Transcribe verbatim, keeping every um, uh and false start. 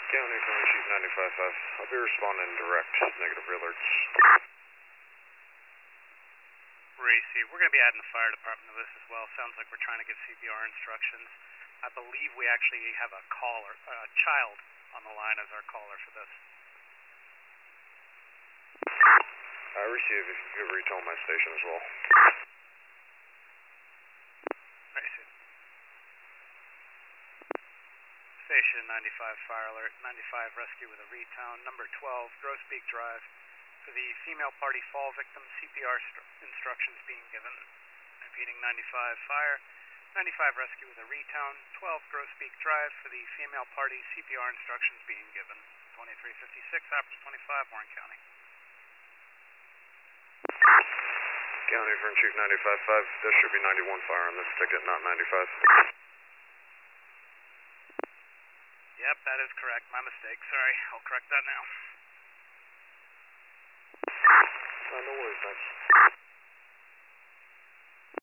County Fire Chief ninety-five five. I'll be responding direct, negative alerts. Racy, we're going to be adding the fire department to this as well. Sounds like we're trying to give C P R instructions. I believe we actually have a caller, a uh, child on the line as our caller for this. I receive if you could retell my station as well. Racy. Station ninety-five fire alert, ninety-five rescue with a retown, number twelve, Grosbeak Drive. For the female party fall victim, C P R instructions being given. Repeating ninety-five fire, ninety-five rescue with a retown, twelve Grosbeak Drive. For the female party, C P R instructions being given. twenty-three fifty-six, Apps twenty-five, Warren County. County Fire Chief ninety-five five. There should be ninety-one fire on this ticket, not ninety-five. Yep, that is correct. My mistake. Sorry. I'll correct that now. Uh, no worries, thanks.